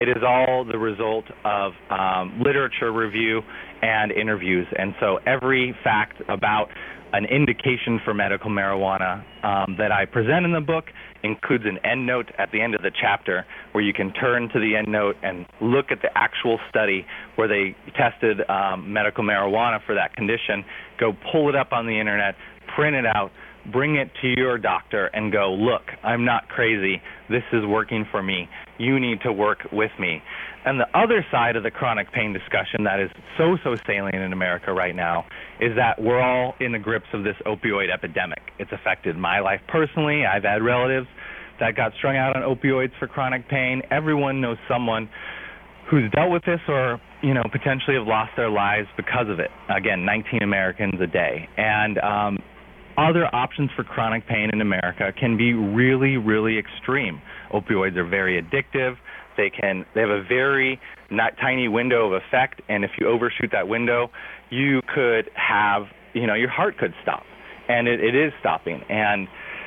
It is all the result of literature review and interviews. And so every fact about an indication for medical marijuana that I present in the book includes an endnote at the end of the chapter where you can turn to the endnote and look at the actual study where they tested medical marijuana for that condition. Go pull it up on the internet, print it out, bring it to your doctor and go, look, I'm not crazy. This is working for me. You need to work with me. And the other side of the chronic pain discussion that is so salient in America right now is that we're all in the grips of this opioid epidemic. It's affected my life personally. I've had relatives that got strung out on opioids for chronic pain. Everyone knows someone who's dealt with this or, potentially have lost their lives because of it. Again, 19 Americans a day. And other options for chronic pain in America can be really, really extreme. Opioids are very addictive. They have a very tiny window of effect, and if you overshoot that window, you could have, your heart could stop, and it is stopping. And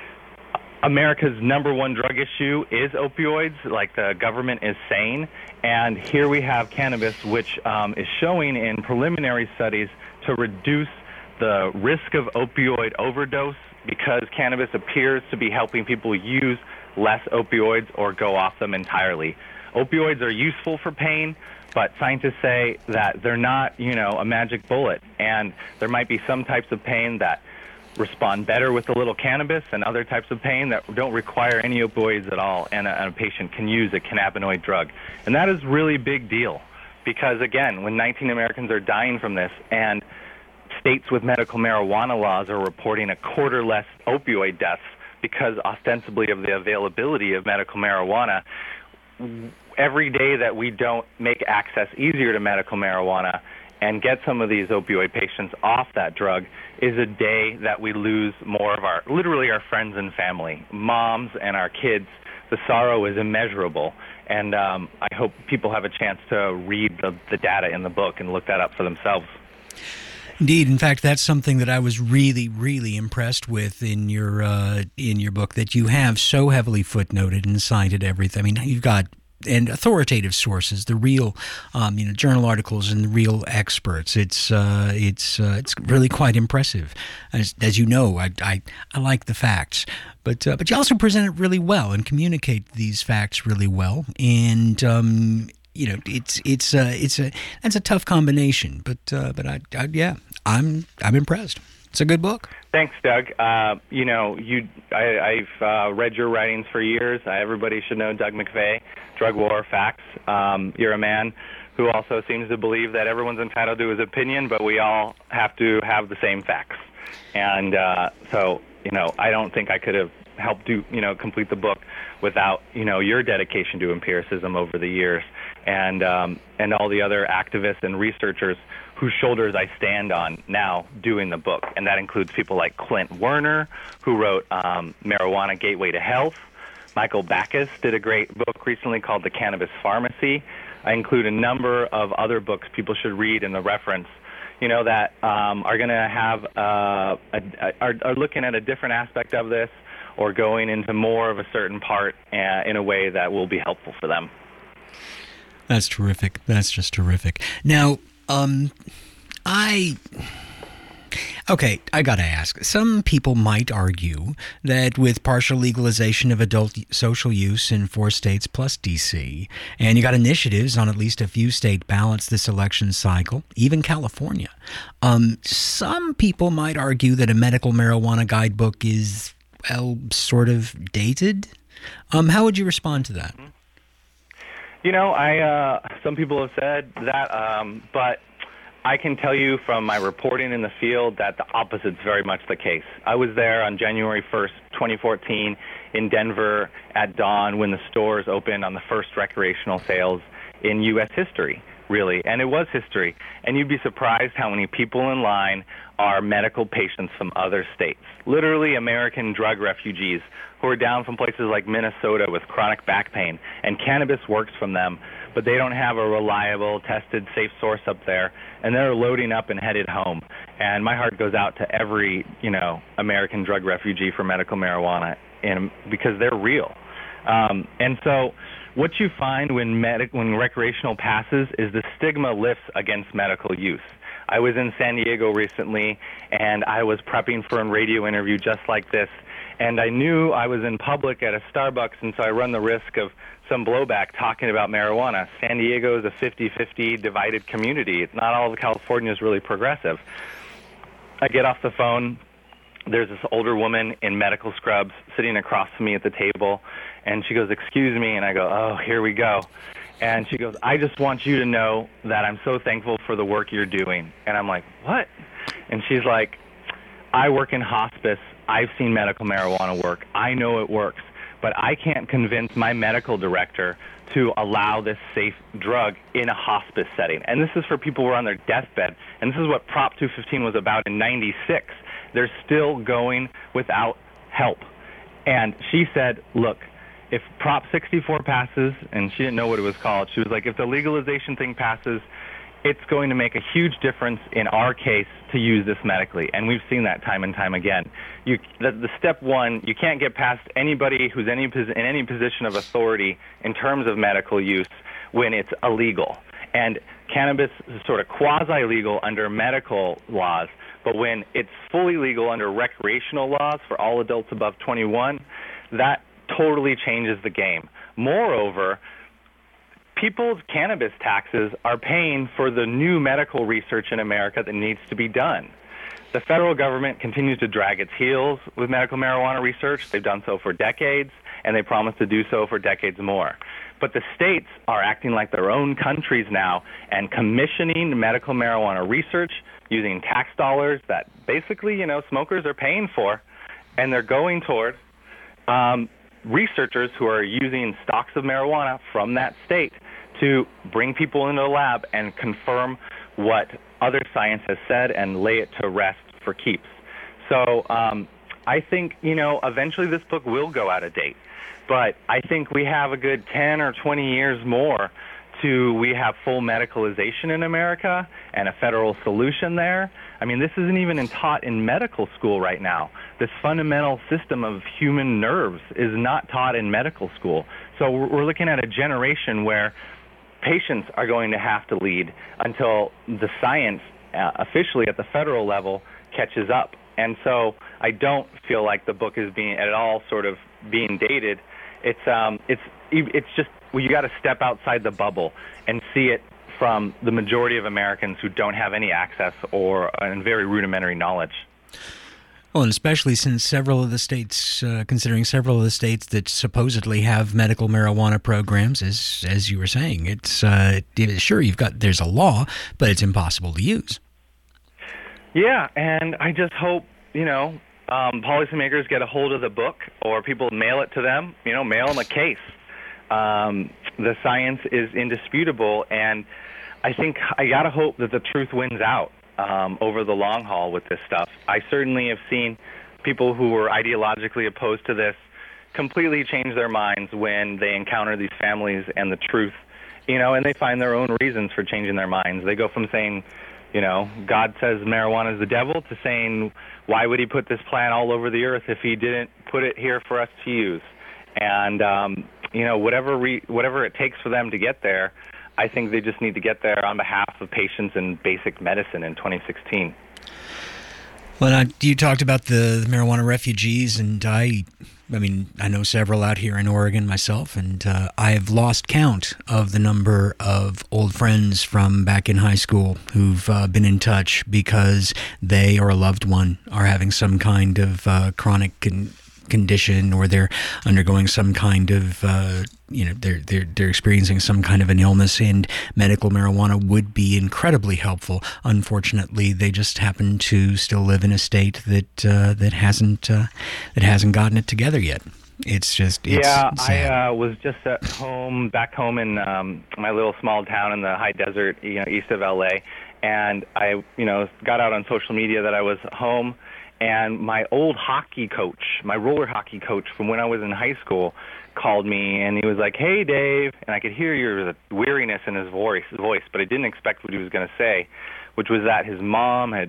America's number one drug issue is opioids, like the government is saying, and here we have cannabis, which is showing in preliminary studies to reduce the risk of opioid overdose because cannabis appears to be helping people use less opioids or go off them entirely. Opioids are useful for pain, but scientists say that they're not, a magic bullet, and there might be some types of pain that respond better with a little cannabis and other types of pain that don't require any opioids at all, and a patient can use a cannabinoid drug. And that is really a big deal because, again, when 19 Americans are dying from this and states with medical marijuana laws are reporting a quarter less opioid deaths because ostensibly of the availability of medical marijuana, every day that we don't make access easier to medical marijuana and get some of these opioid patients off that drug is a day that we lose more of our friends and family, moms and our kids. The sorrow is immeasurable, and I hope people have a chance to read the data in the book and look that up for themselves. Indeed. In fact, that's something that I was really, really impressed with in your book, that you have so heavily footnoted and cited everything. I mean, you've got and authoritative sources, the real, journal articles and the real experts. It's really quite impressive. As you know, I like the facts, but you also present it really well and communicate these facts really well. And that's a tough combination, but I'm impressed. It's a good book. Thanks, Doug. I've read your writings for years. Everybody should know Doug McVeigh, Drug War Facts. You're a man who also seems to believe that everyone's entitled to his opinion, but we all have to have the same facts. And so I don't think I could have helped complete the book without your dedication to empiricism over the years, and all the other activists and researchers whose shoulders I stand on now doing the book. And that includes people like Clint Werner, who wrote Marijuana Gateway to Health. Michael Backus did a great book recently called The Cannabis Pharmacy. I include a number of other books people should read in the reference, that are going to have are looking at a different aspect of this or going into more of a certain part in a way that will be helpful for them. That's terrific. That's just terrific. Now, I got to ask. Some people might argue that with partial legalization of adult social use in 4 states plus D.C., and you got initiatives on at least a few state ballots this election cycle, even California, some people might argue that a medical marijuana guidebook is, sort of dated. How would you respond to that? Some people have said that, but I can tell you from my reporting in the field that the opposite's very much the case. I was there on January 1st, 2014 in Denver at dawn when the stores opened on the first recreational sales in U.S. history, really, and it was history. And you'd be surprised how many people in line are medical patients from other states, literally American drug refugees who are down from places like Minnesota with chronic back pain, and cannabis works from them, but they don't have a reliable, tested, safe source up there, and they're loading up and headed home. And my heart goes out to every, American drug refugee for medical marijuana, because they're real. And so what you find when recreational passes is the stigma lifts against medical use. I was in San Diego recently, and I was prepping for a radio interview just like this, and I knew I was in public at a Starbucks, and so I run the risk of some blowback talking about marijuana. San Diego is a 50-50 divided community. It's not all of California is really progressive. I get off the phone. There's this older woman in medical scrubs sitting across from me at the table, and she goes, "Excuse me," and I go, "Oh, here we go." And she goes, "I just want you to know that I'm so thankful for the work you're doing." And I'm like, "What?" And she's like, "I work in hospice. I've seen medical marijuana work. I know it works, but I can't convince my medical director to allow this safe drug in a hospice setting." And this is for people who are on their deathbed. And this is what Prop 215 was about in '96. They're still going without help. And she said, "Look, if Prop 64 passes," and she didn't know what it was called, she was like, "if the legalization thing passes, it's going to make a huge difference in our case to use this medically." And we've seen that time and time again. The step one, you can't get past anybody who's in any position of authority in terms of medical use when it's illegal. And cannabis is sort of quasi-legal under medical laws, but when it's fully legal under recreational laws for all adults above 21, that totally changes the game. Moreover, people's cannabis taxes are paying for the new medical research in America that needs to be done. The federal government continues to drag its heels with medical marijuana research. They've done so for decades, and they promise to do so for decades more. But the states are acting like their own countries now and commissioning medical marijuana research using tax dollars that basically, smokers are paying for, and they're going toward researchers who are using stocks of marijuana from that state to bring people into the lab and confirm what other science has said and lay it to rest for keeps. So I think, eventually this book will go out of date. But I think we have a good 10 or 20 years more till we have full medicalization in America and a federal solution there. I mean, this isn't even taught in medical school right now. This fundamental system of human nerves is not taught in medical school. So we're looking at a generation where patients are going to have to lead until the science, officially at the federal level, catches up. And so I don't feel like the book is being at all sort of being dated. It's just, well, you got to step outside the bubble and see it from the majority of Americans who don't have any access or very rudimentary knowledge. Well, and especially since several of the states, considering several of the states that supposedly have medical marijuana programs, as you were saying, it's sure there's a law, but it's impossible to use. Yeah, and I just hope policymakers get a hold of the book, or people mail it to them. Mail them a case. The science is indisputable, and I think I gotta hope that the truth wins out over the long haul with this stuff. I certainly have seen people who were ideologically opposed to this completely change their minds when they encounter these families and the truth, and they find their own reasons for changing their minds. They go from saying, God says marijuana is the devil, to saying, why would he put this plant all over the earth if he didn't put it here for us to use? And, whatever it takes for them to get there, I think they just need to get there on behalf of patients and basic medicine in 2016. Well, you talked about the marijuana refugees, and I know several out here in Oregon myself, and I've lost count of the number of old friends from back in high school who've been in touch because they or a loved one are having some kind of chronic condition, or they're undergoing some kind of they're experiencing some kind of an illness, and medical marijuana would be incredibly helpful. Unfortunately, they just happen to still live in a state that hasn't gotten it together yet. It's sad. I was just back home in my little small town in the high desert, east of LA, and I got out on social media that I was home. And my old hockey coach, my roller hockey coach from when I was in high school, called me, and he was like, "Hey, Dave," and I could hear your weariness in his voice, but I didn't expect what he was going to say, which was that his mom had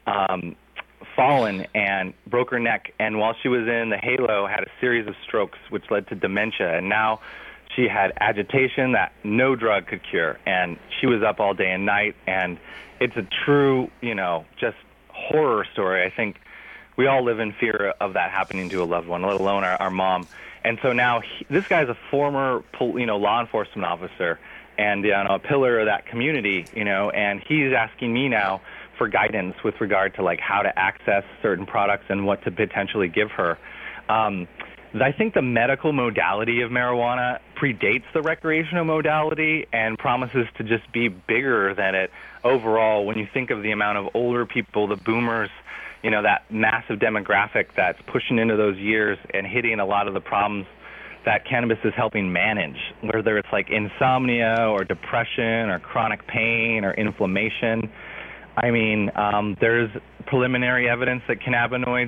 fallen and broke her neck, and while she was in the halo, had a series of strokes, which led to dementia, and now She had agitation that no drug could cure, and she was up all day and night, and it's a true, just horror story. I think we all live in fear of that happening to a loved one, let alone our mom. And so now this guy's a former, law enforcement officer and a pillar of that community, and he's asking me now for guidance with regard to like how to access certain products and what to potentially give her. I think the medical modality of marijuana predates the recreational modality and promises to just be bigger than it overall. When you think of the amount of older people, the boomers, that massive demographic that's pushing into those years and hitting a lot of the problems that cannabis is helping manage, whether it's like insomnia or depression or chronic pain or inflammation. I mean, there's preliminary evidence that cannabinoids,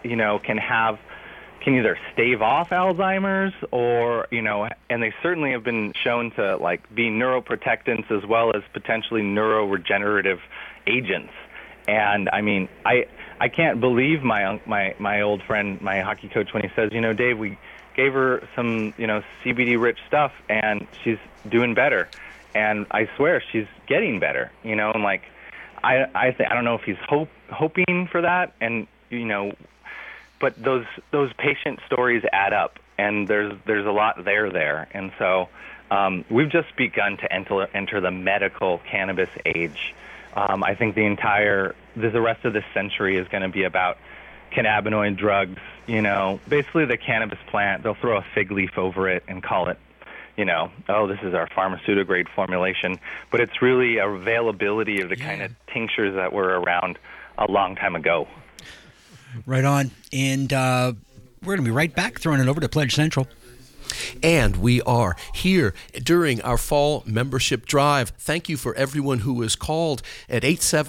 can either stave off Alzheimer's or, and they certainly have been shown to like be neuroprotectants as well as potentially neuroregenerative agents. And I mean, I can't believe my old friend, my hockey coach, when he says, Dave, we gave her some, CBD rich stuff and she's doing better. And I swear she's getting better, and like, I don't know if he's hoping for that, and but those patient stories add up, and there's a lot there, and so we've just begun to enter the medical cannabis age. I think the rest of this century is going to be about cannabinoid drugs. Basically the cannabis plant. They'll throw a fig leaf over it and call it, this is our pharmaceutical grade formulation, but it's really availability of the kind of tinctures that were around a long time ago. Right on. And we're going to be right back, throwing it over to Pledge Central. And we are here during our fall membership drive. Thank you for everyone who has called at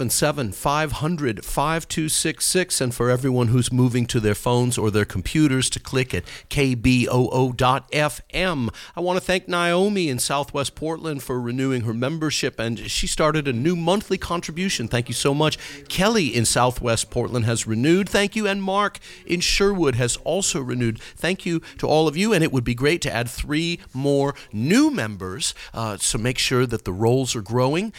877-500-5266, and for everyone who's moving to their phones or their computers to click at KBOO.FM. I want to thank Naomi in Southwest Portland for renewing her membership, and she started a new monthly contribution. Thank you so much. Kelly in Southwest Portland has renewed. Thank you. And Mark in Sherwood has also renewed. Thank you to all of you, and it would be great to add 3 more new members, so make sure that the rolls are growing.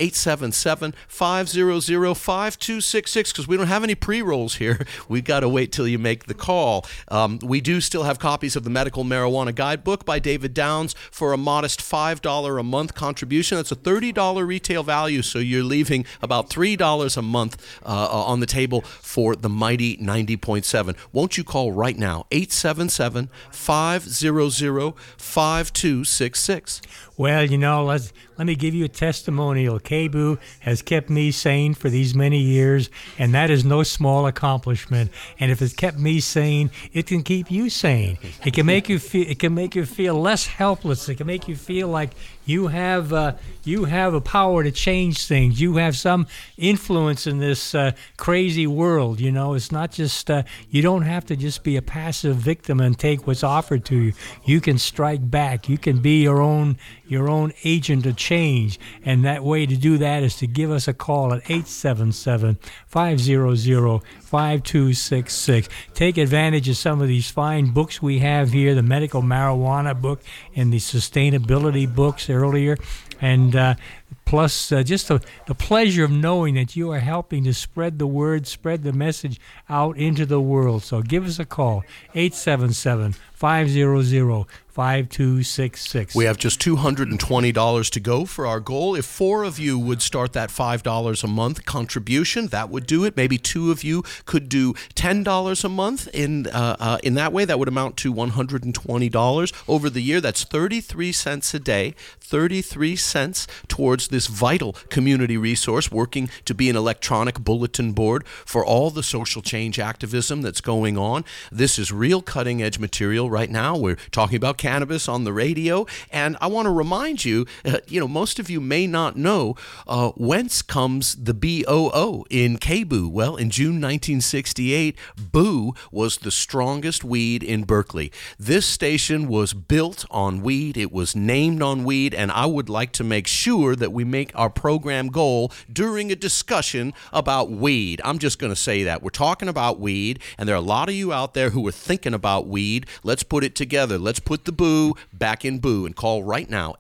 877-500-5266, because we don't have any pre-rolls here. We've got to wait till you make the call. We do still have copies of the Medical Marijuana Guidebook by David Downs for a modest $5 a month contribution. That's a $30 retail value, so you're leaving about $3 a month on the table for the mighty 90.7. Won't you call right now, 877-500-5266. Well, let me give you a testimonial. KBOO has kept me sane for these many years, and that is no small accomplishment. And if it's kept me sane, it can keep you sane. It can make you feel less helpless. It can make you feel like you have a power to change things. You have some influence in this crazy world. It's not just you don't have to just be a passive victim and take what's offered to you. You can strike back. You can be your own agent of change, and that way to do that is to give us a call at 877-500-5266. Take advantage of some of these fine books we have here, the medical marijuana book and the sustainability books earlier, and plus just the pleasure of knowing that you are helping to spread the word, spread the message out into the world. So give us a call, 877-500-5266. We have just $220 to go for our goal. If 4 of you would start that $5 a month contribution, that would do it. Maybe 2 of you could do $10 a month. In that way, that would amount to $120 over the year. That's 33 cents a day, 33 cents towards this vital community resource, working to be an electronic bulletin board for all the social change activism that's going on. This is real cutting-edge material right now. We're talking about cannabis on the radio, and I want to remind you, most of you may not know whence comes the BOO in KBOO. Well, in June 1968, Boo was the strongest weed in Berkeley. This station was built on weed. It was named on weed, and I would like to make sure that we make our program goal during a discussion about weed. I'm just going to say that. We're talking about weed, and there are a lot of you out there who are thinking about weed. Let's Let's put it together. Let's put the boo back in boo, and call right now,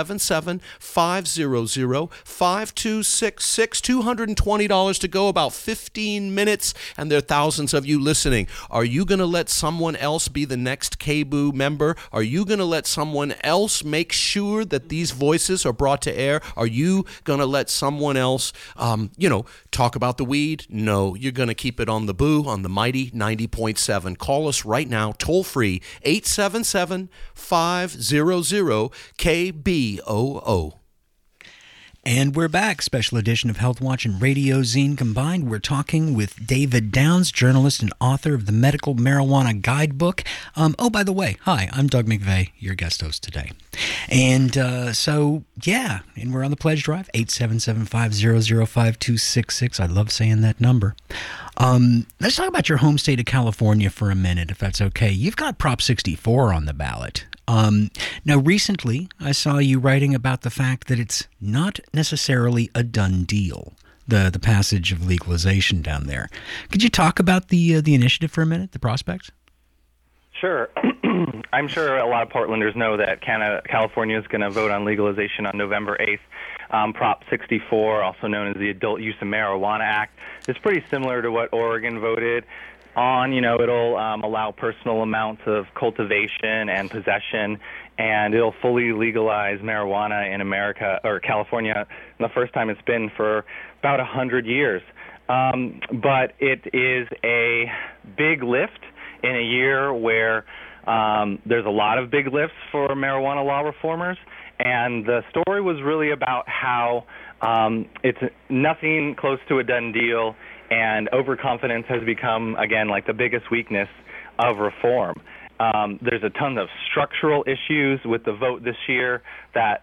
877-500-5266. $220 to go, about 15 minutes, and there are thousands of you listening. Are you going to let someone else be the next KBOO member? Are you going to let someone else make sure that these voices are brought to air? Are you going to let someone else, talk about the weed? No, you're going to keep it on the boo, on the mighty 90.7. Call us right now, toll free, 877-500-KBOO. And we're back. Special edition of Health Watch and Radio Zine combined. We're talking with David Downs, journalist and author of the Medical Marijuana Guidebook. By the way, hi, I'm Doug McVeigh, your guest host today. And and we're on the pledge drive, 877-500-5266. I love saying that number. Let's talk about your home state of California for a minute, if that's okay. You've got Prop 64 on the ballot. Now, recently, I saw you writing about the fact that it's not necessarily a done deal, the passage of legalization down there. Could you talk about the initiative for a minute, the prospects? Sure. I'm sure a lot of Portlanders know that California is going to vote on legalization on November 8th. Prop 64, also known as the Adult Use of Marijuana Act, is pretty similar to what Oregon voted on. It'll allow personal amounts of cultivation and possession, and it'll fully legalize marijuana in America, or California, the first time it's been for about 100 years. But it is a big lift in a year where there's a lot of big lifts for marijuana law reformers, and the story was really about how it's nothing close to a done deal, and overconfidence has become, again, like the biggest weakness of reform. There's a ton of structural issues with the vote this year that,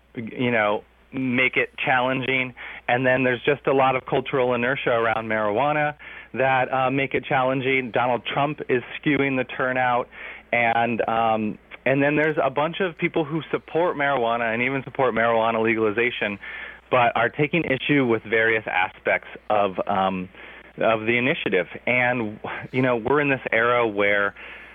make it challenging. And then there's just a lot of cultural inertia around marijuana that make it challenging. Donald Trump is skewing the turnout. And then there's a bunch of people who support marijuana and even support marijuana legalization, but are taking issue with various aspects of the initiative. And, we're in this era where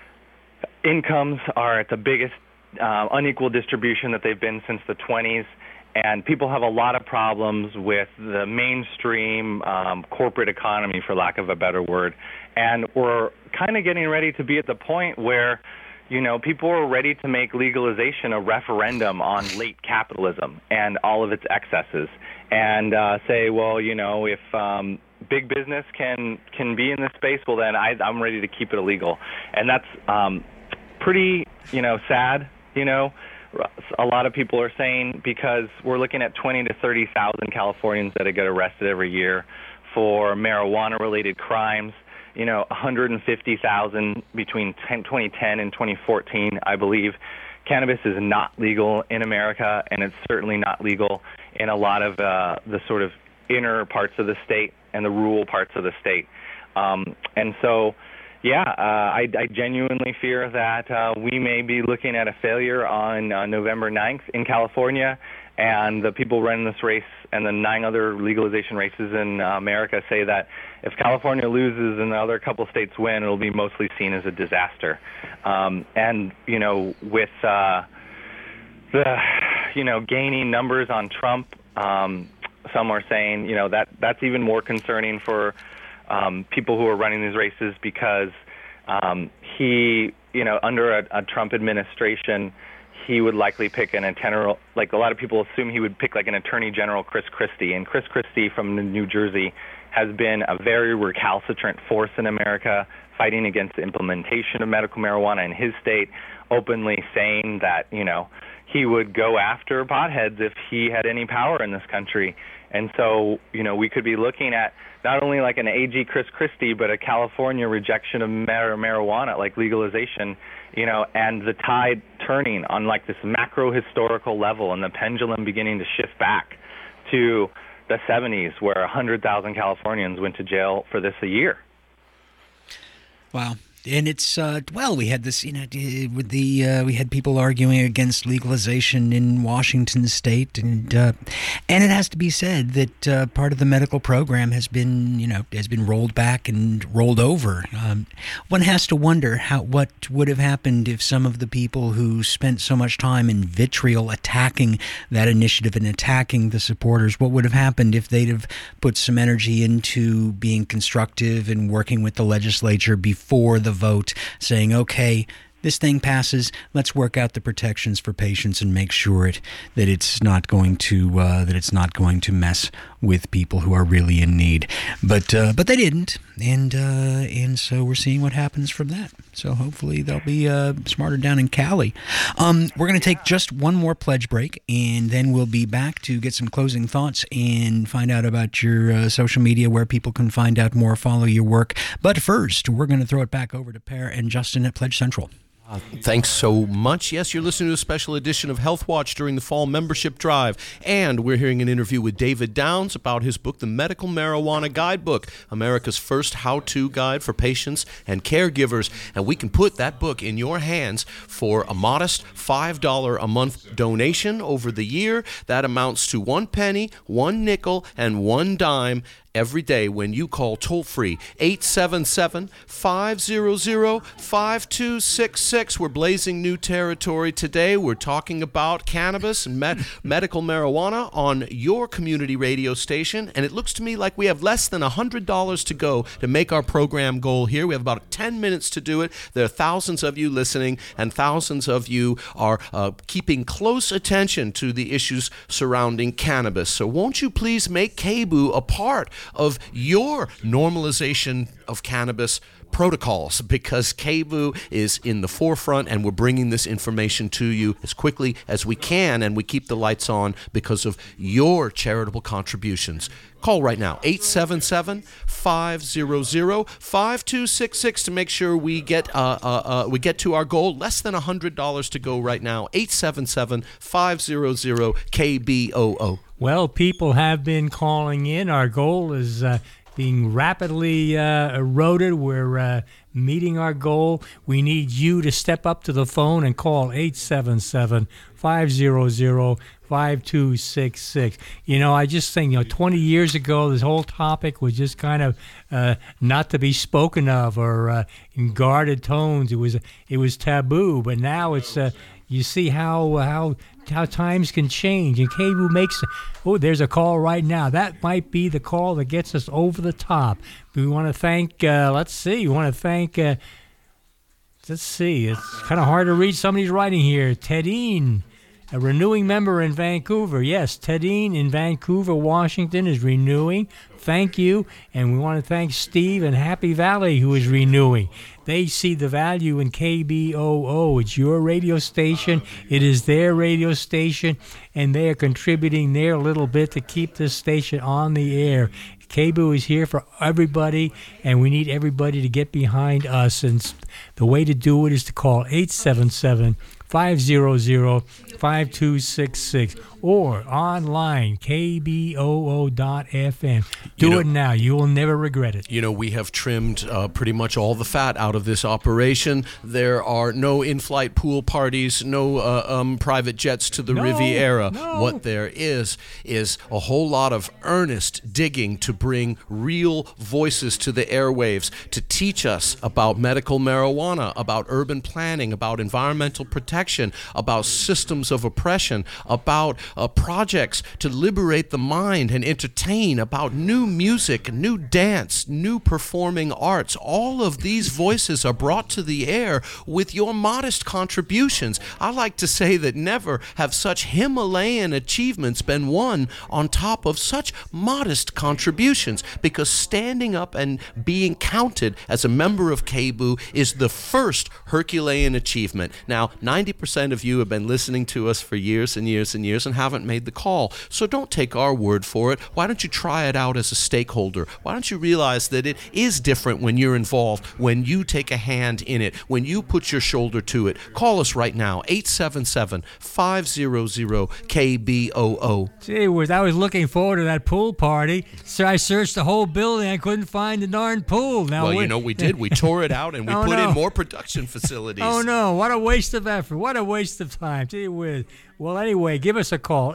incomes are at the biggest unequal distribution that they've been since the 20s, and people have a lot of problems with the mainstream corporate economy, for lack of a better word. And we're kind of getting ready to be at the point where, people are ready to make legalization a referendum on late capitalism and all of its excesses, and say, well, if big business can be in this space, well, then I'm ready to keep it illegal. And that's pretty, sad, a lot of people are saying, because we're looking at 20 to 30,000 Californians that get arrested every year for marijuana-related crimes. 150,000 between 2010 and 2014, I believe. Cannabis is not legal in America, and it's certainly not legal in a lot of the sort of inner parts of the state and the rural parts of the state. And so, I genuinely fear that we may be looking at a failure on November 9th in California, and the people running this race and the 9 other legalization races in America say that if California loses and the other couple states win, it'll be mostly seen as a disaster. And, with the, gaining numbers on Trump, some are saying, that's even more concerning for people who are running these races, because he, under a Trump administration, he would likely pick an attorney, like a lot of people assume he would pick like an Attorney General, Chris Christie. And Chris Christie from New Jersey has been a very recalcitrant force in America, fighting against the implementation of medical marijuana in his state, openly saying that, he would go after potheads if he had any power in this country. And so, we could be looking at not only like an AG Chris Christie, but a California rejection of marijuana, like legalization, and the tide turning on like this macro historical level, and the pendulum beginning to shift back to the 70s, where 100,000 Californians went to jail for this a year. Wow. And it's we had this, with the we had people arguing against legalization in Washington State, and it has to be said that part of the medical program has been rolled back and rolled over. One has to wonder what would have happened if some of the people who spent so much time in vitriol attacking that initiative and attacking the supporters, what would have happened if they'd have put some energy into being constructive and working with the legislature before the vote, saying, okay, this thing passes, let's work out the protections for patients and make sure that it's not going to mess with people who are really in need. But they didn't, and so we're seeing what happens from that. So hopefully they'll be smarter down in Cali. We're going to take just one more pledge break, and then we'll be back to get some closing thoughts and find out about your social media, where people can find out more, follow your work. But first, we're going to throw it back over to Per and Justin at Pledge Central. Thanks so much. Yes, you're listening to a special edition of Health Watch during the fall membership drive. And we're hearing an interview with David Downs about his book, The Medical Marijuana Guidebook, America's first how-to guide for patients and caregivers. And we can put that book in your hands for a modest $5 a month donation over the year. That amounts to 1 penny, 1 nickel, and 1 dime every day when you call toll-free 877-500-5266. We're blazing new territory today. We're talking about cannabis and medical marijuana on your community radio station, and it looks to me like we have less than $100 to go to make our program goal here. We have about 10 minutes to do it. There are thousands of you listening, and thousands of you are keeping close attention to the issues surrounding cannabis. So won't you please make KBOO a part of your normalization of cannabis protocols, because KBOO is in the forefront, and we're bringing this information to you as quickly as we can, and we keep the lights on because of your charitable contributions. Call right now, 877-500-5266 to make sure we get to our goal. Less than $100 to go right now, 877-500-KBOO. Well, people have been calling in. Our goal is being rapidly eroded. We're meeting our goal. We need you to step up to the phone and call 877-500-5266. I just think, 20 years ago, this whole topic was just kind of not to be spoken of, or in guarded tones. It was taboo, but now it's you see how times can change, and KBOO makes. Oh, there's a call right now. That might be the call that gets us over the top. We want to thank. Let's see. It's kind of hard to read. Somebody's writing here. Tedine, a renewing member in Vancouver. Yes, Tedine in Vancouver, Washington is renewing. Thank you. And we want to thank Steve in Happy Valley, who is renewing. They see the value in KBOO. It's your radio station. It is their radio station, and they are contributing their little bit to keep this station on the air. KBOO is here for everybody, and we need everybody to get behind us. And the way to do it is to call 877-500-5266 or online, kboo.fm. Do it now. You will never regret it. We have trimmed pretty much all the fat out of this operation. There are no in-flight pool parties, no private jets to the Riviera. No. What there is a whole lot of earnest digging to bring real voices to the airwaves, to teach us about medical marijuana, about urban planning, about environmental protection, about systems of oppression, about projects to liberate the mind and entertain, about new music, new dance, new performing arts. All of these voices are brought to the air with your modest contributions. I like to say that never have such Himalayan achievements been won on top of such modest contributions, because standing up and being counted as a member of KBOO is the first Herculean achievement. Now, 90% 90% of you have been listening to us for years and years and years and haven't made the call. So don't take our word for it. Why don't you try it out as a stakeholder? Why don't you realize that it is different when you're involved, when you take a hand in it, when you put your shoulder to it? Call us right now, 877-500-KBOO. Gee whiz, I was looking forward to that pool party. So I searched the whole building. I couldn't find the darn pool. Now, well, you know what we did? We tore it out and we put in more production facilities. Oh, no. What a waste of effort. What a waste of time. Gee whiz. Well, anyway, give us a call,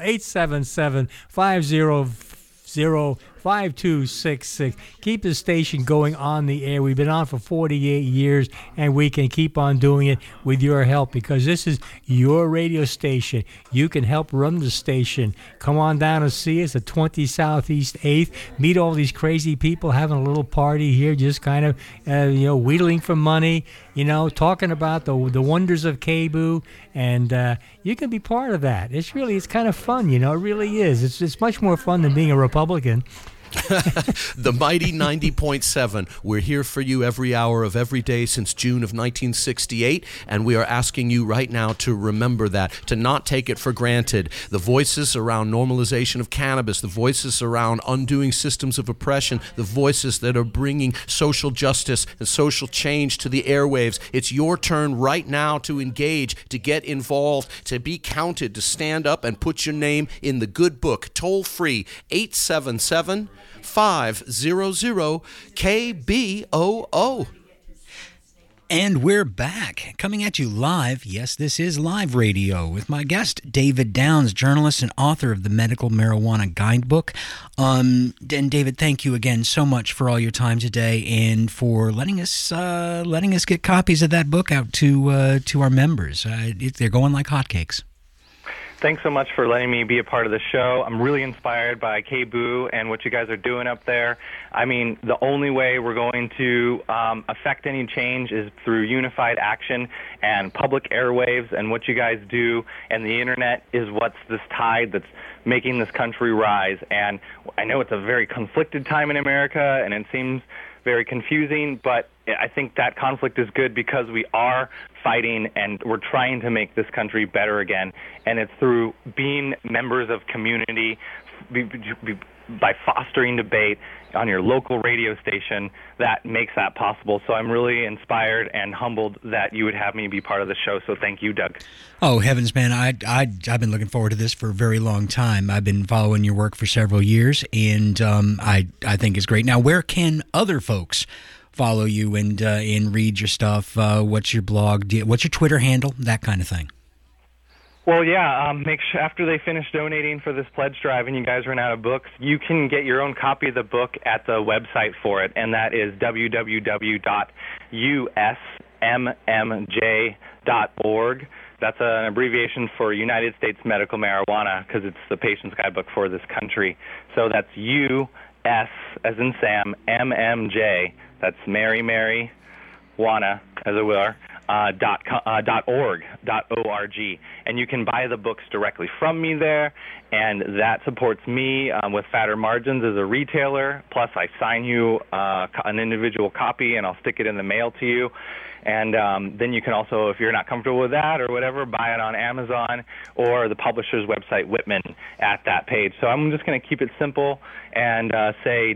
877-500-5266. Keep the station going on the air. We've been on for 48 years, and we can keep on doing it with your help because this is your radio station. You can help run the station. Come on down and see us at 20 Southeast 8th. Meet all these crazy people having a little party here, just kind of, wheedling for money, talking about the wonders of KBOO, and you can be part of that. It's kind of fun, it really is. It's much more fun than being a Republican. The mighty 90.7. We're here for you every hour of every day since June of 1968, and we are asking you right now to remember that, to not take it for granted. The voices around normalization of cannabis, the voices around undoing systems of oppression, the voices that are bringing social justice and social change to the airwaves. It's your turn right now to engage, to get involved, to be counted, to stand up and put your name in the good book. Toll free, 877-500-KBOO. And we're back, coming at you live. Yes, this is live radio with my guest, David Downs, journalist and author of the Medical Marijuana Guidebook. And David, thank you again so much for all your time today and for letting us get copies of that book out to our members. They're going like hotcakes. Thanks so much for letting me be a part of the show. I'm really inspired by KBOO and what you guys are doing up there. I mean, the only way we're going to affect any change is through unified action and public airwaves, and what you guys do and the Internet is what's this tide that's making this country rise. And I know it's a very conflicted time in America, and it seems very confusing, but I think that conflict is good because we are fighting and we're trying to make this country better again. And it's through being members of community, by fostering debate on your local radio station that makes that possible. So I'm really inspired and humbled that you would have me be part of the show. So thank you, Doug. Oh, heavens, man. I've been looking forward to this for a very long time. I've been following your work for several years, and I think it's great. Now, where can other folks follow you and read your stuff? What's your blog? What's your Twitter handle? That kind of thing. Well, yeah, make sure after they finish donating for this pledge drive and you guys run out of books, you can get your own copy of the book at the website for it, and that is www.usmmj.org. That's an abbreviation for United States Medical Marijuana because it's the patient's guidebook for this country. So that's U.S. as in Sam, MMJ. That's Mary, Wana, as it were. .org, and you can buy the books directly from me there, and that supports me with fatter margins as a retailer. Plus, I sign you an individual copy, and I'll stick it in the mail to you. And then you can also, if you're not comfortable with that or whatever, buy it on Amazon or the publisher's website, Whitman, at that page. So I'm just going to keep it simple and say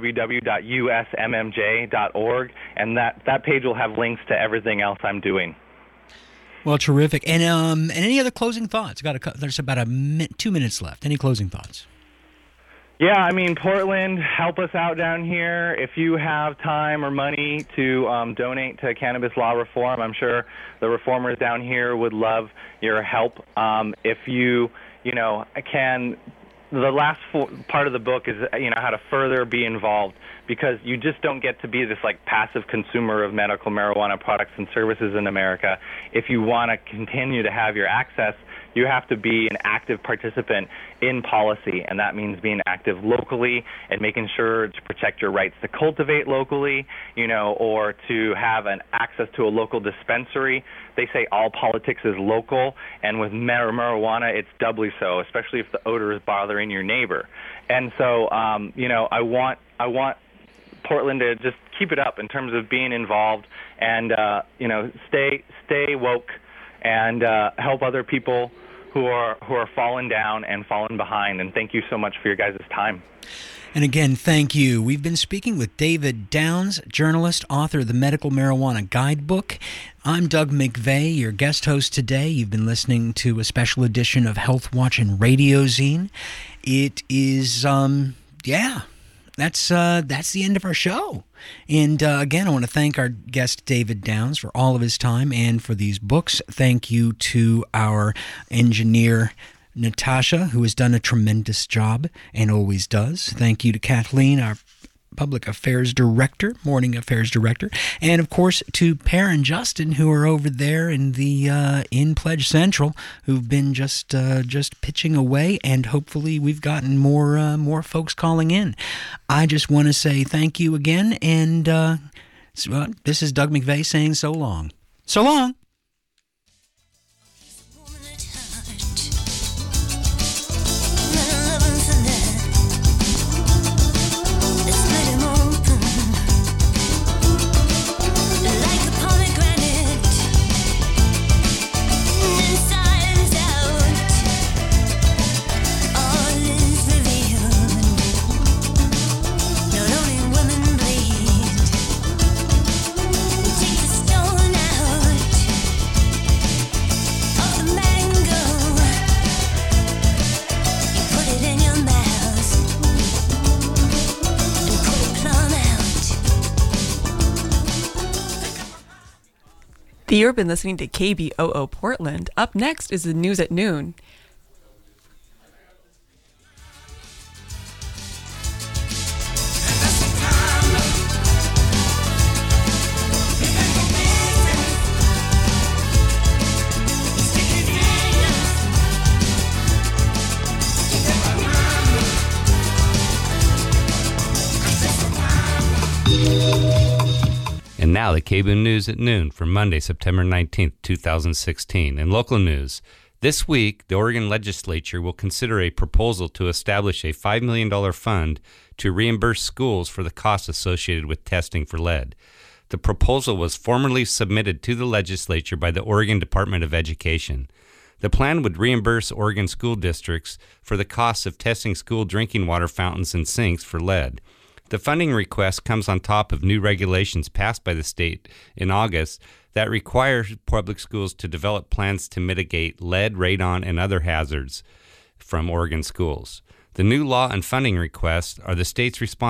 www.usmmj.org, and that page will have links to everything else I'm doing. Well, terrific. And any other closing thoughts? There's about 2 minutes left. Any closing thoughts? Yeah, I mean, Portland, help us out down here. If you have time or money to donate to cannabis law reform, I'm sure the reformers down here would love your help. If you can, the last part of the book is, how to further be involved, because you just don't get to be this passive consumer of medical marijuana products and services in America. If you want to continue to have your access, you have to be an active participant in policy, and that means being active locally and making sure to protect your rights to cultivate locally, or to have an access to a local dispensary. They say all politics is local, and with marijuana, it's doubly so, especially if the odor is bothering your neighbor. And so, I want Portland to just keep it up in terms of being involved and, stay woke and help other people who are falling down and falling behind. And thank you so much for your guys' time. And again, thank you. We've been speaking with David Downs, journalist, author of the Medical Marijuana Guidebook. I'm Doug McVeigh, your guest host today. You've been listening to a special edition of Health Watch and Radiozine. It is, that's the end of our show. And again, I want to thank our guest David Downs for all of his time and for these books. Thank you to our engineer Natasha, who has done a tremendous job and always does. Thank you to Kathleen, our Public Affairs Director, Morning Affairs Director, and of course to Per and Justin, who are over there in the in Pledge Central, who've been just pitching away, and hopefully we've gotten more folks calling in. I just want to say thank you again, and this is Doug McVeigh saying so long. So long. You've been listening to KBOO Portland. Up next is the news at noon. And now the KBOO News at noon for Monday, September 19th, 2016. In local news, this week, the Oregon legislature will consider a proposal to establish a $5 million fund to reimburse schools for the costs associated with testing for lead. The proposal was formally submitted to the legislature by the Oregon Department of Education. The plan would reimburse Oregon school districts for the costs of testing school drinking water fountains and sinks for lead. The funding request comes on top of new regulations passed by the state in August that require public schools to develop plans to mitigate lead, radon, and other hazards from Oregon schools. The new law and funding requests are the state's response